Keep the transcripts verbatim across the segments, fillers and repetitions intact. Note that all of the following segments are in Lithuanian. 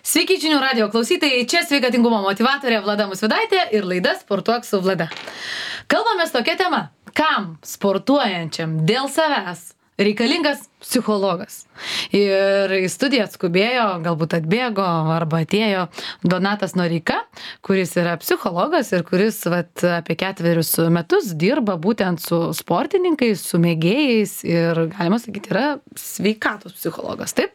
Sveiki žinių radijo klausytojai, čia sveikatingumo motyvatorė Vlada Musvydaitė ir laida Sportuok su Vlada. Kalbamės tokia tema, kam sportuojančiam dėl savęs reikalingas psichologas. Ir į studiją atskubėjo, galbūt atbėgo arba atėjo Donatas Noreika, kuris yra psichologas ir kuris vat, apie ketverius metus dirba būtent su sportininkais, su mėgėjais ir, galima sakyti, yra sveikatos psichologas, taip?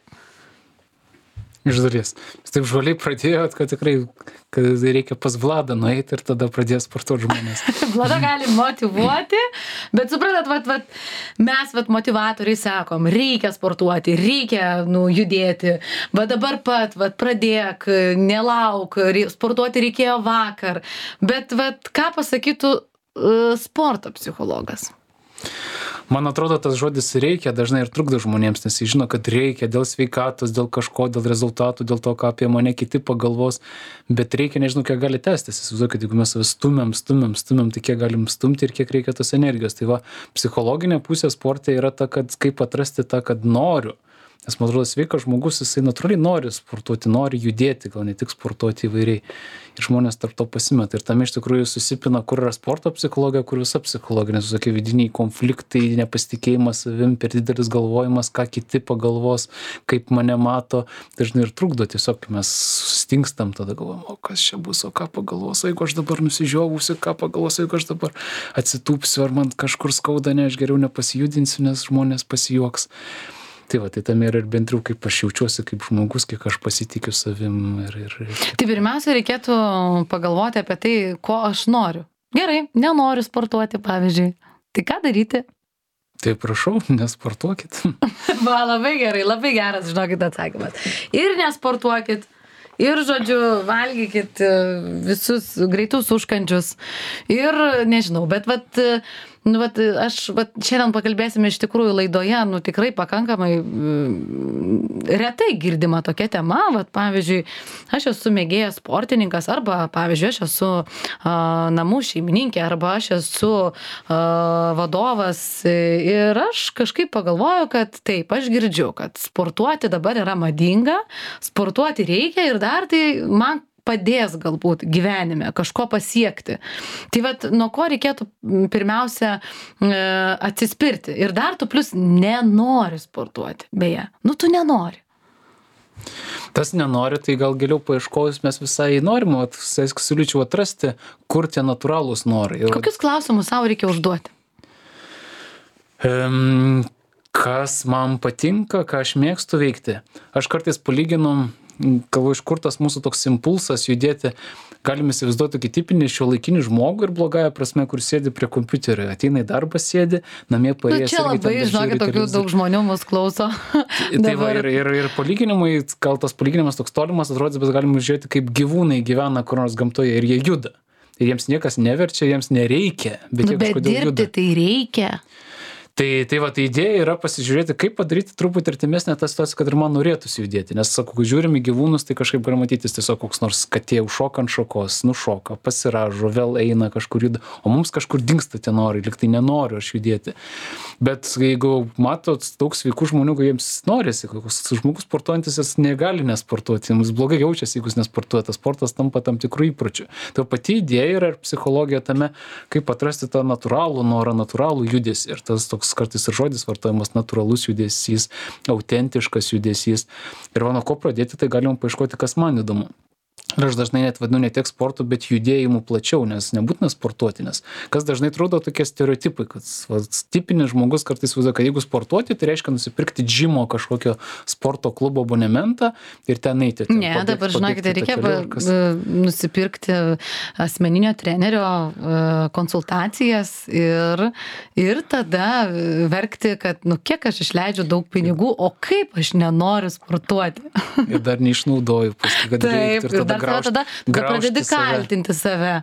Iš dalies. Jūs taip žvaliai pradėjot, kad tikrai kad reikia pas Vladą nueiti ir tada pradės sportuoti žmonės. Vlada gali motivuoti, bet suprantat, vat, vat, mes vat, motivatoriai sakom, reikia sportuoti, reikia nu, judėti, va dabar pat vat, pradėk, nelauk, sportuoti reikėjo vakar, bet vat, ką pasakytų uh, sporto psichologas? Man atrodo, tas žodis reikia dažnai ir trukdo žmonėms, nes jie žino, kad reikia dėl sveikatos, dėl kažko, dėl rezultatų, dėl to, ką apie mane kiti pagalvos, bet reikia, nežinau, kiek gali tęstis. Įsivaizduokit, jeigu mes stumiam, stumiam, stumiam, tai kiek galim stumti ir kiek reikia tos energijos. Tai va, psichologinė pusė sporte yra ta, kad kaip atrasti tą, kad noriu. Nes, man atrodo, sveikas žmogus, jisai natūraliai nori sportuoti, nori judėti, gal ne tik sportuoti įvairiai. Ir žmonės tarp to pasimeta. Ir tam iš tikrųjų susipina, kur yra sporto psichologija, kur visa psichologija. Nes visokie vidiniai konfliktai, nepasitikėjimas savim, per didelis galvojimas, ką kiti pagalvos, kaip mane mato. Dažnai ir trukdo tiesiog, mes sustingstam, tada galvojam, o kas čia bus, o ką pagalvos, jeigu aš dabar nusižiovusiu, ką pagalvos, jeigu aš dabar atsitūpsiu, ar man kažkur skauda, ne, aš geriau nepasijudinsiu, nes žmonės pasijuoks. Tai va, tai tam yra ir bendriau, kaip aš jaučiuosi kaip žmogus, kiek aš pasitikiu savim. Ir, ir, ir... Tai pirmiausia, reikėtų pagalvoti apie tai, ko aš noriu. Gerai, nenoriu sportuoti, pavyzdžiui. Tai ką daryti? Tai prašau, nesportuokit. Va, labai gerai, labai geras, žinokit, atsakymas. Ir nesportuokit. Ir, žodžiu, valgykit visus greitus užkandžius. Ir, nežinau, bet vat, nu, vat, aš vat, šiandien pakalbėsime iš tikrųjų laidoje, nu, tikrai pakankamai mm, retai girdima tokia tema. Vat, pavyzdžiui, aš esu mėgėjas sportininkas, arba, pavyzdžiui, aš esu a, namų šeimininkė, arba aš esu a, vadovas. Ir aš kažkaip pagalvoju, kad taip, aš girdžiu, kad sportuoti dabar yra madinga, sportuoti reikia ir dar tai man padės galbūt gyvenime kažko pasiekti. Tai vat, nuo ko reikėtų pirmiausia e, atsispirti. Ir dar tu plus nenori sportuoti, beje. Nu, tu nenori. Tas nenori, tai gal giliau paieškojus mes visai norim, vat, siūlyčiau atrasti, kur tie natūralūs norai. Ir, kokius klausimus savo reikia užduoti? Um, kas man patinka, ką aš mėgstu veikti. Aš kartais palyginu, galvoju, iš kur tas mūsų toks impulsas judėti, galime įsivaizduoti tokį tipinį šiuolaikinį žmogų ir blogąją prasme, kur sėdi prie kompiuterio, ateina į darbą, sėdi, namie paėjęs. Nu, čia labai, žinokit, tokių daug žmonių mus klauso. Tai va, ir, ir, ir palyginimai, gal tas palyginimas toks tolimas atrodys, bet galime žiūrėti, kaip gyvūnai gyvena kur nors gamtoje ir jie juda. Ir jiems niekas neverčia, jiems nereikia, bet nu, jie kažkodėl juda. Bet dirbti tai reikia. Tai, tai va, tai idėja yra pasižiūrėti, kaip padaryti truputį artimesnę tą situaciją, kad ir man norėtųsi judėti. Nes, sakau, kai žiūrim į gyvūnus, tai kažkaip gali matytis tiesiog koks nors katė užšoka ant šakos, nušoka, pasiražo, vėl eina kažkur juda, o mums kažkur dingsta tie norai, lyg tai nenoriu aš judėti. Bet jeigu matot daug sveikų žmonių, kai jiems norisi, koks žmogus sportuojantis, jis negali nesportuoti, jis blogai jaučiasi, jeigu jis nesportuoja, tas sportas tampa tam tikrų įpročių. Tai pati idėja yra ir psichologija tame, kaip atrasti tą natūralų norą, natūralų judesį. Ir tas toks kartais ir žodis vartojamas natūralus judesys, autentiškas judesys. Ir nuo ko pradėti, tai galim paieškoti, kas man įdomu. Ir aš dažnai net vadinu ne tiek sportu, bet judėjimu plačiau, nes nebūtina sportuoti, nes kas dažnai atrodo tokie stereotipai, kad va, tipinis žmogus kartais vaizduoja, kad jeigu sportuoti, tai reiškia nusipirkti džimo kažkokio sporto klubo abonementą ir ten eiti. Ten ne, pabėgti, dabar žinokite, reikia kas... nusipirkti asmeninio trenerio konsultacijas ir, ir tada verkti, kad nu kiek aš išleidžiu daug pinigų, o kaip aš nenoriu sportuoti. Ir dar neišnaudoju, paskui, kad taip, reiktų ir tada Tada, tada, tada pradedi kaltinti save.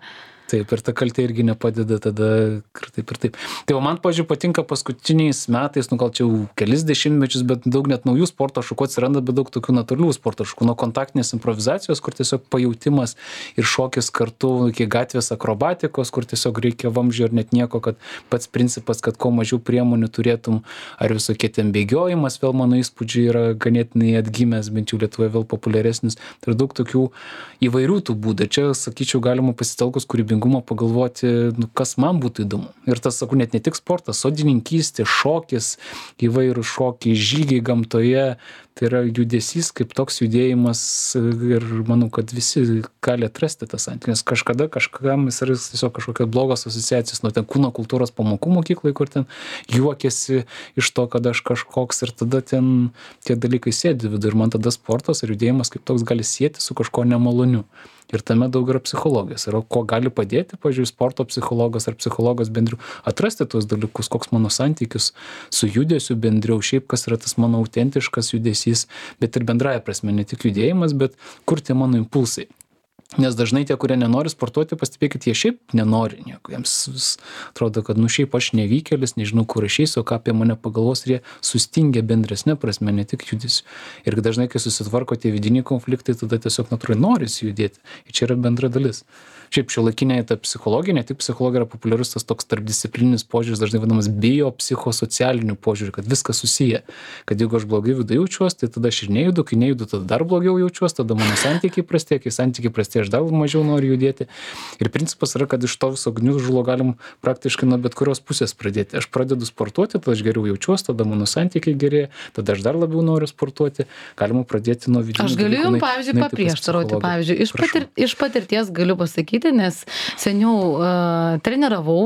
Taip, ir ta kaltė irgi nepadeda tada ir taip ir taip. Tai va, man, pavyzdžiui, patinka paskutiniais metais, nu gal čia jau kelis dešimtmečius, bet daug net naujų sporto šakų atsiranda, bet daug tokių natūralių sporto šakų, nuo kontaktinės improvizacijos, kur tiesiog pajautimas ir šokis kartu, iki gatvės akrobatikos, kur tiesiog reikia vamzdžio ir net nieko, kad pats principas, kad kuo mažiau priemonių turėtum, ar visokie ten bėgiojimas, vėl mano įspūdžiai yra ganėtinai atgimęs, bent jau Lietuvoje vėl populiaresnis. Tai daug tokių įvairių tų būdų. Čia, sakyčiau, galima pasitelkus kūrybingumą pagalvoti, nu, kas man būtų įdomu. Ir tas, sakau, net ne tik sportas, sodininkystė, šokis, įvairūs šokiai, žygiai gamtoje, tai yra judesys kaip toks judėjimas ir manau, kad visi gali atrasti tą santykį, nes kažkada kažkam jis yra tiesiog kažkokios blogos asociacijos, nuo ten kūno kultūros pamokų mokyklai, kur ten juokiasi iš to, kad aš kažkoks ir tada ten tie dalykai sėdi vidų ir man tada sportas ir judėjimas kaip toks gali sieti su kažko nemaloniu. Ir tame daug yra psichologijos. Ir ko gali padėti, pavyzdžiui, sporto psichologas ar psichologas bendriau, atrasti tuos dalykus, koks mano santykis su judesiu bendriau, šiaip kas yra tas mano autentiškas judesys, bet ir bendraja prasme, ne tik judėjimas, bet kur tie mano impulsai. Nes dažnai tie, kurie nenori sportuoti, pastebėkit, jie šiaip nenori nieko. Jiems vis atrodo, kad nu šiaip aš nevykėlis, nežinau, kur aš eisiu, ką apie mane pagalvos, ir jie sustingia bendresnė prasme, ne tik judesiu. Ir dažnai, kai susitvarko tie vidiniai konfliktai, tada tiesiog natūraliai norisi judėti. Ir čia yra bendra dalis. Šiaip šiuolaikinė ta psichologija, ne tik psichologija, yra populiarus tas toks tarpdisciplininis požiūris, dažnai vadinamas biopsichosocialiniu požiūriu, kad viskas susiję. Kad jeigu aš blogai viduje jaučiuosi, tai tada aš ir nejudu, kai nejudu, tada dar blogiau jaučiuosi, tada mano santykiai prastėja, kai santykiai prastėja, aš dar mažiau noriu judėti. Ir principas yra, kad iš to viso gniužulo galim praktiškai nuo bet kurios pusės pradėti. Aš pradedu sportuoti, tada aš geriau jaučiuosi, tada mano santykiai gerėja, tada aš dar labiau noriu sportuoti. Galima pradėti nuo vidinių. Aš galiu jums, pavyzdžiui, paprieštarauti, pavyzdžiui, iš, patir, iš patirties galiu pasakyti, nes seniau uh, treniravau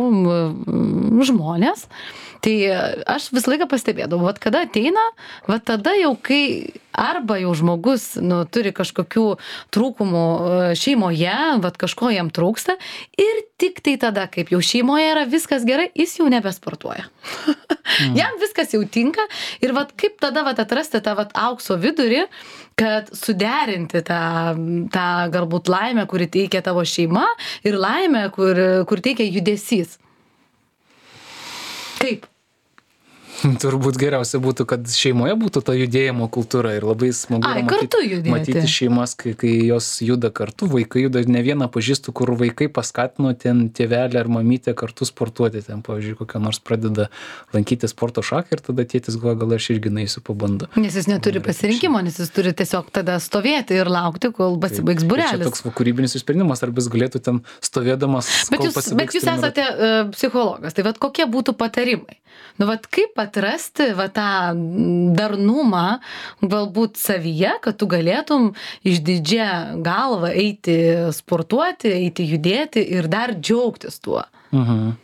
uh, žmonės, tai aš visą laiką pastebėdavau, vat kada ateina, vat tada jau kai arba jau žmogus nu, turi kažkokių trūkumų šeimoje, vat kažko jam trūksta ir tik tai tada, kaip jau šeimoje yra viskas gerai, jis jau nebesportuoja. Mm. Jam viskas jau tinka ir vat kaip tada vat atrasti tą vat aukso vidurį, kad suderinti tą, tą galbūt laimę, kuri teikia tavo šeima ir laimę, kur, kur teikia judesys. Kaip? Turbūt geriausia būtų, kad šeimoje būtų ta judėjimo kultūra ir labai smagu Ai, matyti, matyti šeimas, kai, kai jos juda kartu, vaikai juda, ne vieną pažįstu, kur vaikai paskatino ten tėvelį ar mamytę kartu sportuoti, ten, pavyzdžiui, kokią nors pradeda lankyti sporto šaką ir tada tėtis galvoja, gal aš irgi naisiu pabandau. Nes jis neturi pasirinkimo, nes jis turi tiesiog tada stovėti ir laukti, kol pasibaigs būrelis. Tai čia toks kūrybinis sprendimas, arba jis galėtų ten stovėdamas, bet jūs, bet jūs esate uh, psichologas, tai vat kokie būtų patarimai? Nu, vat kaip atrasti va tą darnumą galbūt savyje, kad tu galėtum išdidžia galva eiti sportuoti, eiti judėti ir dar džiaugtis tuo. Mhm.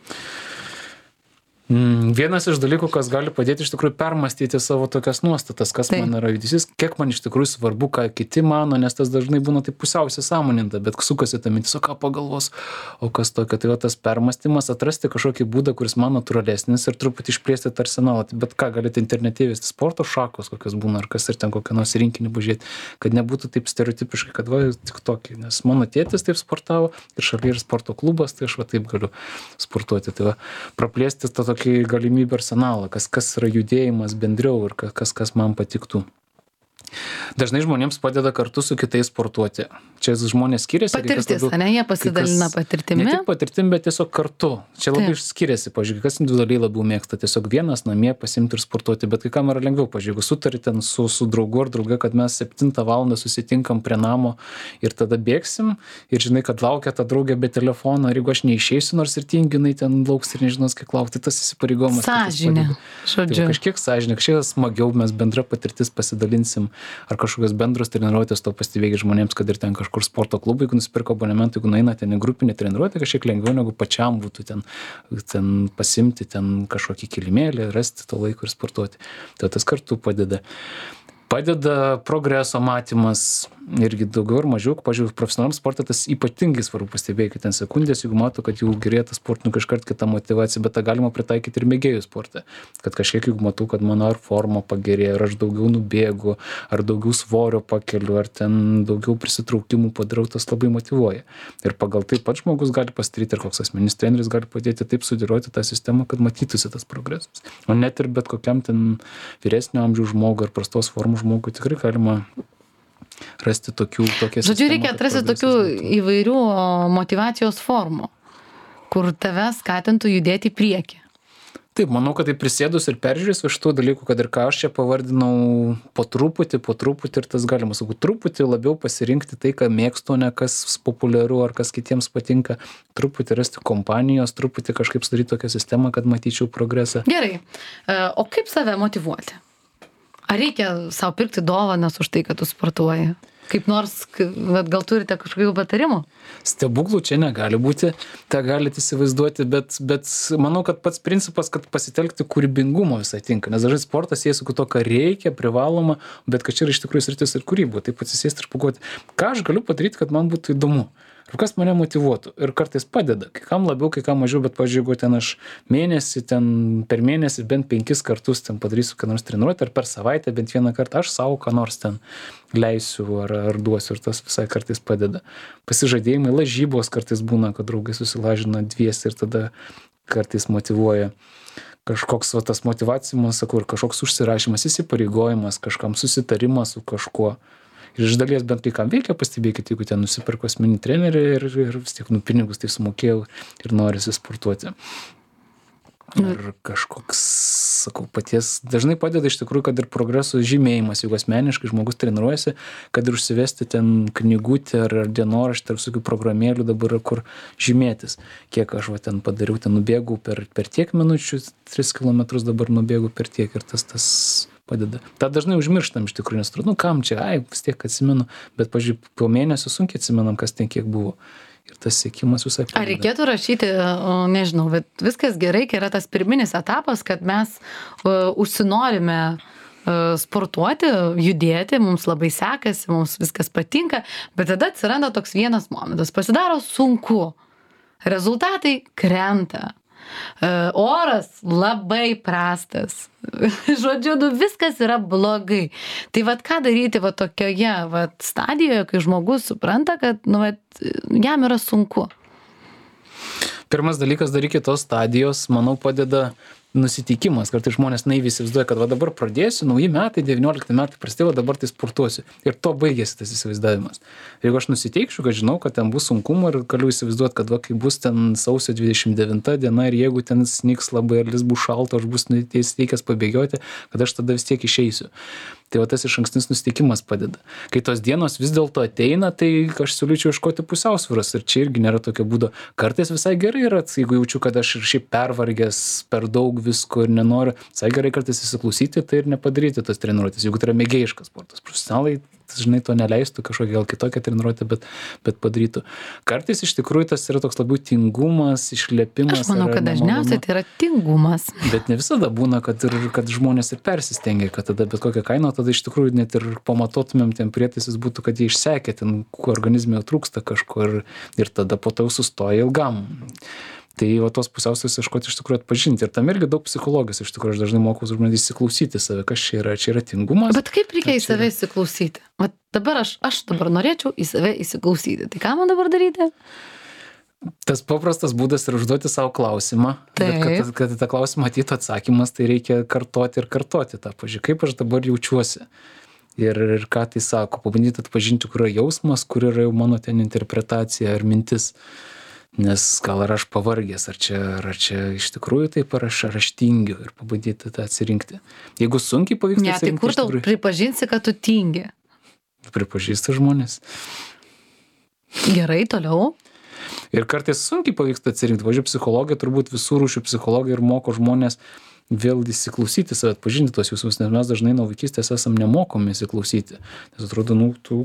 Vienas iš dalykų, kas gali padėti iš tikrųjų permastyti savo tokias nuostatas, kas Taip. Man yra judesys, kiek man iš tikrųjų svarbu, ką kiti mano, nes tas dažnai būna taip pusiausiai sąmoninta, bet sukasi ta mintis, o ką pagalvos, o kas tokio, tai va tas permastymas, atrasti kažkokį būdą, kuris man natūralesnis ir truputį išplėsti tą arsenalą, bet ką galite internete įvesti, sporto šakos kokios būna, ar kas ir ten kokią nors rinkinį pažiūrėti, kad nebūtų taip stereotipiškai, kad va tik tokį, nes mano tėtis taip sportavo ir šalia ir sporto klubas, tai aš va taip galiu sportuoti, tai va praplėsti tą galimybę arsenalą, kas, kas yra judėjimas bendriau ir kas, kas man patiktų. Dažnai žmonėms padeda kartu su kitais sportuoti. Čia žmonės skiriasi. Patirtis, ne, jie pasidalina patirtimi. Ne tik patirtim, bet tiesiog kartu. Čia labai Taip. Skiriasi, pažiūrėk, kas individualiai labiau mėgsta, tiesiog vienas namie pasimti ir sportuoti, bet kai kam yra lengviau, pažiūrėk, sutari ten su, su draugu ar drauge, kad mes septintą valandą susitinkam prie namo ir tada bėgsim ir žinai, kad laukia ta draugė be telefono ir jeigu aš neišeisiu, nors ir tinginai ten lauks ir nežinos, kiek laukti, tas įsipareigojimas. Sąžinė, žodžiu. Tai kažkiek sąžinė, kažkiek smagiau, mes bendra patirtis pasidalinsim ar kažkokios bendros treniruotės, to pastebėgi žmonėms, kad ir ten kažkur sporto klubai, jeigu nusipirko abonementą, jeigu nueina ten į grupinį treniruotę, kažkiek lengviau negu pačiam būtų ten, ten pasimti ten kažkokį kilimėlį, rasti to laiko ir sportuoti. Tai tas kartu padeda. Padeda progreso matymas, irgi daugiau ir mažiau, pažiūrėjau, profesionaliam sportui tas ypatingai svarbu pastebėti, ten sekundės, jeigu matau, kad jau gerėja tas sportininkas iškart kita motyvacija, bet tą galima pritaikyti ir mėgėjų sporte. Kad kažkiek, jeigu matau, kad mano ar forma pagerėja, ar aš daugiau nubėgu, ar daugiau svorio pakeliu, ar ten daugiau prisitraukimų padarau, tas labai motyvuoja. Ir pagal tai pats žmogus gali pasidaryti, ir koks asmeninis treneris gali padėti taip sudėlioti tą sistemą, kad matytųsi tas progresas. O net ir bet kokiam ten vyresnio amžiaus žmogui ar prastos formos žmogui tikrai galima rasti tokių, tokią sistemą. Žodžiu, reikia atrasti tokių įvairių motyvacijos formų, kur tave skatintų judėti į priekį. Taip, manau, kad tai prisėdus ir peržiūrės iš tų dalykų, kad ir ką aš čia pavardinau po truputį, po truputį ir tas galima, sakau, truputį labiau pasirinkti tai, ką mėgstu, ne kas populiaru ar kas kitiems patinka, truputį rasti kompanijos, truputį kažkaip sudaryti tokią sistemą, kad matyčiau progresą. Gerai, o kaip save motyvuoti? Ar reikia savo pirkti dovanas už tai, kad tu sportuoji? Kaip nors, gal turite kažkokių patarimų? Stebuklų čia negali būti, tą galite įsivaizduoti, bet, bet manau, kad pats principas, kad pasitelkti kūrybingumo visai tinka, nes dažnai sportas jie su to, ką reikia, privaloma, bet kad čia yra iš tikrųjų sritis ir kūryba, taip atsisėsti ir pagalvoti, ką aš galiu padaryti, kad man būtų įdomu. Ir kas mane motyvuotų ir kartais padeda, kai kam labiau, kai kam mažiau, bet pavyzdžiui, jeigu ten aš mėnesį, ten per mėnesį bent penkis kartus ten padarysiu ką nors treniruotę, ar per savaitę bent vieną kartą aš savo ką nors ten leisiu ar, ar duosiu ir tas visai kartais padeda. Pasižadėjimai, lažybos kartais būna, kad draugai susilažina dviesi ir tada kartais motyvuoja. Kažkoks va, tas motyvacijimas, sakau, ir kažkoks užsirašymas, įsipareigojimas, kažkam susitarimas su kažkuo. Ir iš dalies bent kai kam veikia, pastebėkite, jeigu ten nusipirko asmeninį trenerį ir, ir vis tiek nu pinigus tai sumokėjau ir norisi sportuoti. Ir kažkoks, sakau, paties, dažnai padeda iš tikrųjų, kad ir progreso žymėjimas, jeigu asmeniškai žmogus treniruojasi, kad ir užsivesti ten knygutę ar dienoraštį ar visokių programėlių dabar, kur žymėtis, kiek aš va ten padariau, ten nubėgau per, per tiek minučių, tris kilometrus dabar nubėgau per tiek ir tas tas padeda. Ta dažnai užmirštam iš tikrųjų, nes nu kam čia, ai, vis tiek atsimenu, bet, pažiūrėjau, po mėnesio sunkiai atsimenam, kas ten kiek buvo. Ir tas siekimas visai padeda. Ar reikėtų rašyti, nežinau, bet viskas gerai, kai yra tas pirminis etapas, kad mes uh, užsinorime uh, sportuoti, judėti, mums labai sekasi, mums viskas patinka, bet tada atsiranda toks vienas momentas, pasidaro sunku, rezultatai krenta. Uh, oras labai prastas. Žodžiu, nu, viskas yra blogai. Tai vat ką daryti vat tokioje vat stadijoje, kai žmogus supranta, kad nu, vat, jam yra sunku? Pirmas dalykas, dar iki tos stadijos, manau, padeda nusiteikimas. Kartais žmonės naiviai įsivaizduoja, kad va dabar pradėsiu, nauji metai, devyniolikti metai prasidėjo, dabar tai sportuosiu. Ir to baigėsi tas įsivaizdavimas. Jeigu aš nusiteikšiu, kad žinau, kad ten bus sunkumų ir galiu įsivaizduoti, kad va, kai bus ten sausio dvidešimt devinta diena ir jeigu ten snigs labai ar lis bus šalta, aš bus nusiteikęs pabėgioti, kad aš tada vis tiek išeisiu. Tai va tas išankstinis nusiteikimas padeda. Kai tos dienos vis dėlto ateina, tai aš siūlyčiau ieškoti pusiausvyros ir čia irgi nėra tokio būdo. Kartais visai gerai yra, jeigu jaučiu, kad aš ir šiaip pervargęs per daug visko ir nenoriu, visai gerai kartais įsiklausyti tai ir nepadaryti tos treniruotės. Jeigu tai yra mėgėjiškas sportas, profesionalai, žinai, to neleistų, kažkokia gal kitokia treniruotė, bet, bet padarytų. Kartais iš tikrųjų tas yra toks labiau tingumas, išlepimas. Aš manau, kad dažniausiai tai yra tingumas. Bet ne visada būna, kad, ir, kad žmonės ir persistengia, kad tada bet kokią kainą, tada iš tikrųjų net ir pamatuotumėm ten prietaisis būtų, kad jie išsekė, ten organizme trūksta kažko ir, ir tada po to sustoja ilgam. Tai va tos pusiausvėros ieškoti iš tikrųjų atpažinti. Ir tam irgi daug psichologijos, iš tikrųjų, aš dažnai mokau žmonės įsiklausyti save, kas čia yra, čia yra tingumas. Bet kaip reikia į save įsiklausyti? Vat dabar aš, aš dabar norėčiau į save įsiklausyti. Tai ką man dabar daryti? Tas paprastas būdas yra užduoti savo klausimą. Taip. Bet kad, kad tą klausimą ateitų atsakymas, tai reikia kartoti ir kartoti tą, pažiūrėjau, kaip aš dabar jaučiuosi. Ir, ir ką tai sako, pabandyti atpažinti, kur yra jausmas, kur yra jau mano ten interpretacija ar mintis. Nes gal ar aš pavargęs, ar čia, ar čia iš tikrųjų taip, ar aš, ar aš tingiu ir pabandyti tą atsirinkti. Jeigu sunkiai pavyksta ne, atsirinkti. Tai kur tau tikrųjų pripažinsi, kad tu tingi? Pripažįsta žmonės. Gerai, toliau. Ir kartais sunkiai pavyksta atsirinkti. Važiuoju, psichologija, turbūt visų rūšių psichologija ir moko žmonės vėl įsiklausyti save, atpažinti tos jausmus, nes mes dažnai nuo vaikystės esam nemokomi įsiklausyti. Nes atrodo, nu, tu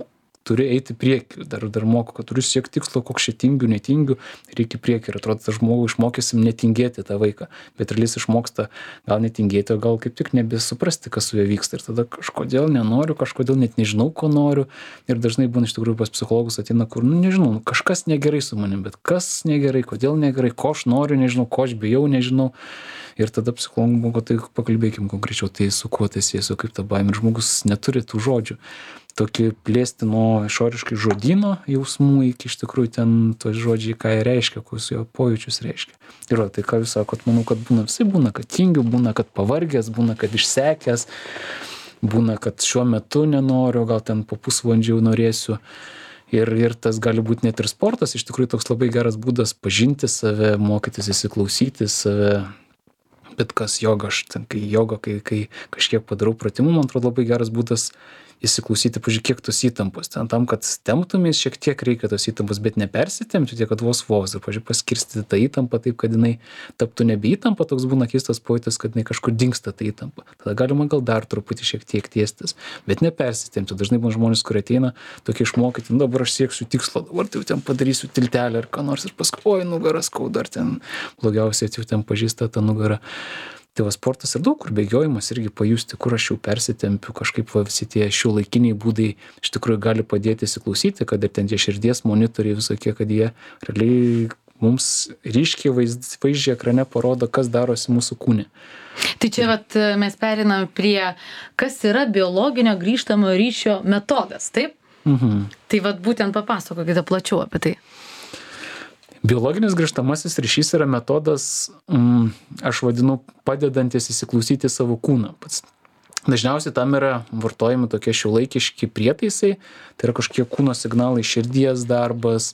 turi eiti prieki, dar, dar moko, kad turiu siekti tikslo, koks čia tingiu, netingiu, reikia prieki. Ir atrodo, tą žmogų išmokysim netingėti tą vaiką, bet realiai jis išmoksta gal netingėti, o gal kaip tik nebesuprasti, kas su juo vyksta. Ir tada kažkodėl nenoriu, kažkodėl net nežinau, ko noriu. Ir dažnai būna iš tikrųjų pas psichologus ateina, kur, nu nežinau, nu, kažkas negerai su manim, bet kas negerai, kodėl negerai, ko aš noriu, nežinau, ko aš bijau, nežinau. Ir tada psichologų buvo, tai pakalbėkim konkrečiau, tai su kuo tai siejasi, kaip ta baimė. Ir žmogus neturi tų žodžių. Tokį plėsti nuo išoriškai žodyno jausmų iki iš tikrųjų ten to žodžiai, ką jie reiškia, kokius jo pojūčius reiškia. Ir va, tai ką jūs sakot, manau, kad būna visai, būna, kad tingiu, būna, kad pavargęs, būna, kad išsekęs, būna, kad šiuo metu nenoriu, gal ten po pusvalandžio norėsiu. Ir, ir tas gali būti net ir sportas, iš tikrųjų toks labai geras būdas pažinti save, mokytis įsiklausyti save. Bet kas joga, aš ten, kai joga, kai, kai kažkiek padarau pratimų, man atrodo labai geras būdas įsiklausyti, pažiūrėk, kiek tos įtampos. Ten tam, kad temptumės, šiek tiek reikia tos įtampos, bet nepersitempti, tiek, kad vos vos. Ir, pažiūrėk, paskirstyti tą įtampą taip, kad jinai taptų nebe įtampa, toks būna keistas pojūtis, kad jinai kažkur dingsta tą įtampą. Tada galima gal dar truputį šiek tiek tiestis, bet nepersitempti. Dažnai būna žmonės, kurie ateina tokie išmokyti, nu, dabar aš sieksiu tikslo, dabar tai jau ten padarysiu tiltelę ar ką nors ir paskui, oi, nugarą skauda, ar ten blogiausiai jau ten pažįsta tą nugarą. Tai va, sportas ir daug kur bėgiojimas irgi pajusti, kur aš jau persitempiu, kažkaip va, visi tie šiuolaikiniai būdai iš tikrųjų gali padėti įsiklausyti, kad ir ten tie širdies monitoriai visokie, kad jie realiai mums ryškiai vaizdžiai ekrane parodo, kas darosi mūsų kūne. Tai čia vat, mes perinam prie, kas yra biologinio grįžtamojo ryšio metodas, taip? Mhm. Tai vat būtent papasakokite plačiau apie tai. Biologinis grįžtamasis ryšys yra metodas, mm, aš vadinu, padedantis įsiklausyti savo kūną. Pats. Dažniausiai tam yra vartojami tokie šiuolaikiški prietaisai, tai yra kažkokie kūno signalai, širdies darbas,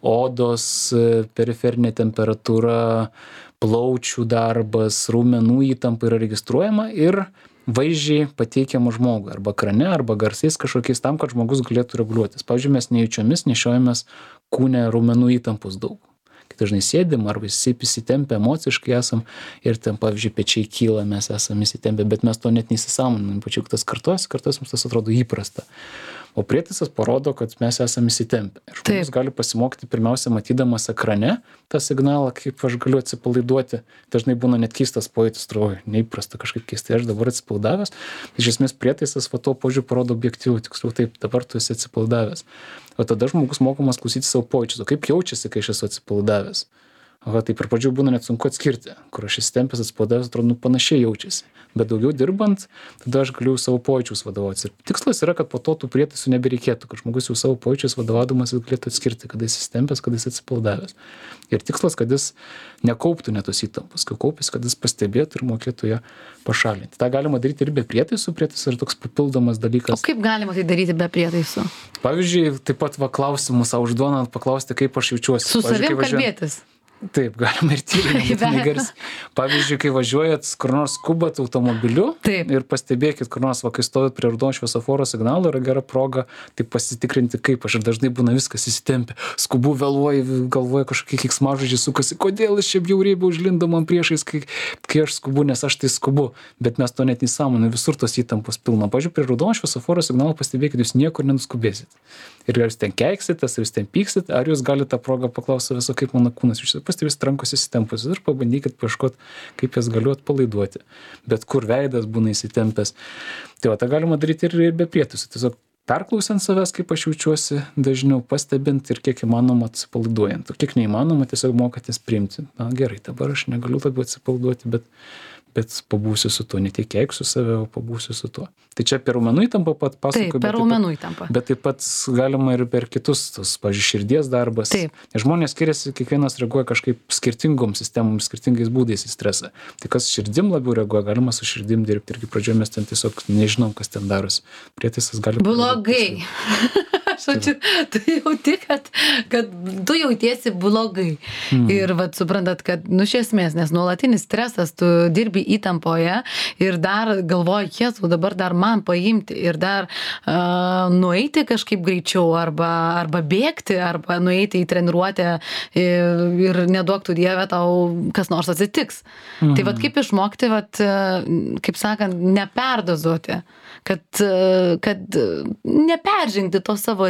odos periferinė temperatūra, plaučių darbas, raumenų įtampa yra registruojama ir vaizdžiai pateikiama žmogui, arba ekrane, arba garsais kažkokiais tam, kad žmogus galėtų reguliuotis. Pavyzdžiui, mes nejučiomis nešiojamės kūne raumenų įtampos daug. Dažnai sėdim, arba visi įsitempę emociškai esam ir ten, pavyzdžiui, pečiai kyla, mes esam įsitempę, bet mes to net neįsisąmoninam, pačiu tas kartos, kartos mums tas atrodo įprasta. O prietaisas parodo, kad mes esam įsitempę. Ir žmogus gali pasimokyti pirmiausia matydamas ekrane tą signalą, kaip aš galiu atsipalaiduoti. Dažnai būna net keistas pojūtis, atrodo, neįprasta kažkaip keistai, aš dabar atsipalaidavęs. Iš esmės prietaisas va to požiūriu parodo objektyvų, tiksliau taip, dabar tu esi atsipalaidavęs. O tada žmogus mokomas klausyti savo pojūčius, o kaip jaučiasi, kai aš esu atsipalaidavęs. O taip ir pradžių būna net sunku atskirti, kur aš įsitempęs atsipalaidavęs, atrodo, nu, panašiai jaučiasi. Bet daugiau dirbant, tada aš galiu savo pojūčius vadovautis. Ir tikslas yra, kad po to tų prietaisų nebereikėtų, kad žmogus jau savo pojūčius vadovaudamas galėtų atskirti, kada jis įsitempęs, kada jis atsipalaidavęs. Ir tikslas, kad jis nekauptų net tos įtampos, kai kaupės, kad jis pastebėtų ir mokėtų ją pašalinti. Ta galima daryti ir be prietaisų, prietaisas yra toks papildomas dalykas. O kaip galima tai daryti be prietaisų? Pavyzdžiui, taip pat va klausimus savo užduodant, paklausti, kaip aš jaučiuosi. Su savim kalbėtis. Taip, galima ir tyliai, nebūtinai garsiai. Pavyzdžiui, kai važiuojat, kur nors skubat automobiliu Taip. Ir pastebėkit, kur nors, va, kai stovit prie raudono šviesoforo signalo, yra gera proga tai pasitikrinti, kaip aš. Ir dažnai būna viskas įsitempę. Skubu, vėluoju, galvoju kažkokie keiksmažodžiai sukasi. Kodėl aš čia bjauriai užlindo man priešais, kai, kai aš skubu, nes aš tai skubu. Bet mes to net nesąmonė, visur tos įtampos pilna. Pavyzdžiui, prie raudono šviesoforo signalo pastebėkit, jūs niekur nenuskubėsit. Ir ar jūs ten keiksitės, ar jūs ten pyksit, ar jūs galite tą progą paklausti viso, kaip mano kūnas. Jūs pastebėsit rankos įsitempus ir pabandykit paieškoti, kaip jas galiu atpalaiduoti. Bet kur veidas būna įsitempęs. Tai va, tą galima daryti ir, ir be prietaisų. Tiesiog perklausiant savęs, kaip aš jaučiuosi, dažniau pastebint ir kiek įmanoma atsipalaiduojant. O kiek neįmanoma, tiesiog mokatės priimti. Na gerai, dabar aš negaliu labiau atsipalaiduoti, bet bet pabūsiu su tuo, ne tik keiksiu save, o pabūsiu su tuo. Tai čia per raumenų įtampą pat pasakoju. Taip, per raumenų įtampą. Bet taip pat galima ir per kitus, tos, pavyzdžiui, širdies darbas. Taip. Nes žmonės skiriasi, kiekvienas reaguoja kažkaip skirtingom sistemom, skirtingais būdais į stresą. Tai kas širdim labiau reaguoja, galima su širdim dirbti. Irgi pradžioje mes ten tiesiog nežinom, kas ten darosi. Prietaisas gali... Blogai. Žodžiu, tu jauti, kad, kad tu jautiesi blogai. Hmm. Ir vat suprantat, kad, nu, iš esmės, nes nuolatinis stresas, tu dirbi įtampoje ir dar galvoji, jėzau, dabar dar man paimti ir dar uh, nueiti kažkaip greičiau arba, arba bėgti, arba nueiti į treniruotę ir, ir neduoktų Dieve tau kas nors atsitiks. Hmm. Tai vat kaip išmokti, vat, kaip sakant, neperdozuoti, kad, kad neperžengti to savo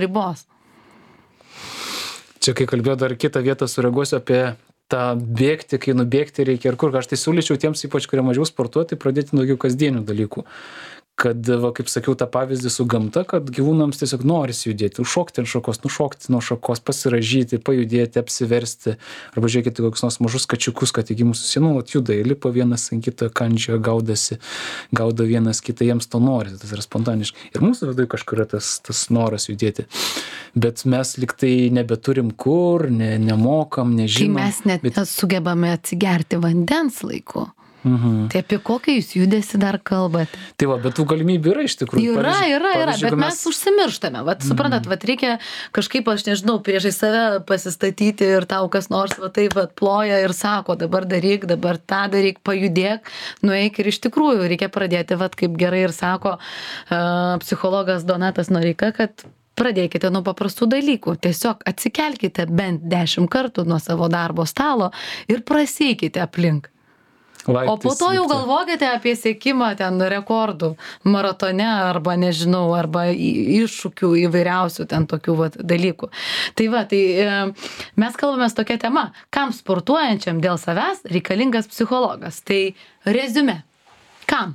ribos. Čia, kai kalbėjau, dar kitą vietą sureaguosiu apie tą bėgti, kai nubėgti reikia ir kur. Aš tai siūlyčiau tiems, ypač kurie mažiau sportuoti, pradėti daugiau kasdienių dalykų. Kad, va, kaip sakiau, tą pavyzdį su gamta, kad gyvūnams tiesiog norisi judėti, užšokti ant šakos, nušokti nuo šakos, pasiražyti, pajudėti, apsiversti. Arba žiūrėkite kokius nors mažus kačiukus, kad iki mūsų sienų juda, lipa vienas ant kito, kandžioja, gaudasi, gaudo vienas kitą, jiems to nori, tas yra spontaniškai. Ir mūsų viduje kažkur yra tas, tas noras judėti. Bet mes liktai nebeturim kur, ne, nemokam, nežinom. Kai mes net bet... sugebame atsigerti vandens laiku. Mhm. Tai apie kokią jūs judesi dar kalbate? Tai va, bet tų galimybių yra iš tikrųjų. Yra, pavyzdžiui, yra, yra, pavyzdžiui, bet mes... mes užsimirštame. Vat, suprantat, vat reikia kažkaip, aš nežinau, priešai save pasistatyti ir tau kas nors va taip vat ploja ir sako, dabar daryk, dabar tą daryk, pajudėk, nueik ir iš tikrųjų reikia pradėti, vat kaip gerai ir sako uh, psichologas Donatas Noreika, kad pradėkite nuo paprastų dalykų. Tiesiog atsikelkite bent dešimt kartų nuo savo darbo stalo ir praseikite aplink. Laiptais O po to jau lipti. galvokite apie siekimą ten rekordų maratone arba nežinau, arba į- iššūkių įvairiausių ten tokių vat dalykų. Tai va, tai e, mes kalbamės tokia tema, kam sportuojančiam dėl savęs reikalingas psichologas. Tai reziume. Kam?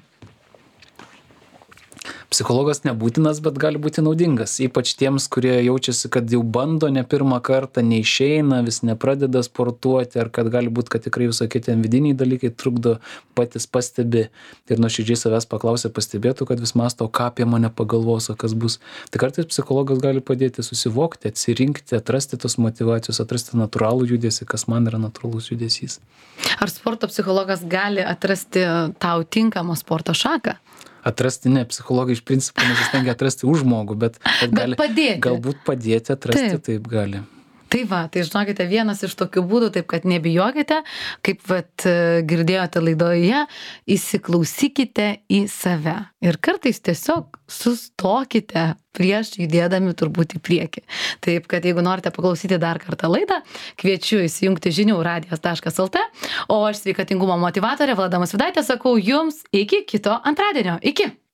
Psichologas nebūtinas, bet gali būti naudingas. Ypač tiems, kurie jaučiasi, kad jau bando ne pirmą kartą, neišeina, vis nepradeda sportuoti, ar kad gali būti, kad tikrai visokie ten vidiniai dalykai trukdo, patys pastebi ir nuoširdžiai savęs paklausė, pastebėtų, kad vis mąsto, ką apie mane pagalvos, o kas bus. Tai kartais psichologas gali padėti susivokti, atsirinkti, atrasti tos motyvacijos, atrasti natūralų judesį, kas man yra natūralus judesys. Ar sporto psichologas gali atrasti tau tinkamą sporto šaką? Atrasti ne, psichologai iš principo nesistengia atrasti už žmogų, bet, bet, Bet gali, padėti. galbūt padėti atrasti, Taip. taip, taip gali. Tai va, tai žinokite, vienas iš tokių būdų, taip kad nebijokite, kaip vat girdėjote laidoje, įsiklausykite į save. Ir kartais tiesiog sustokite prieš judėdami turbūt į priekį. Taip, kad jeigu norite paklausyti dar kartą laidą, kviečiu įsijungti žinių radijas taškas el tė, o aš sveikatingumo motyvatorė Vlada Musvydaitė sakau jums iki kito antradienio. Iki!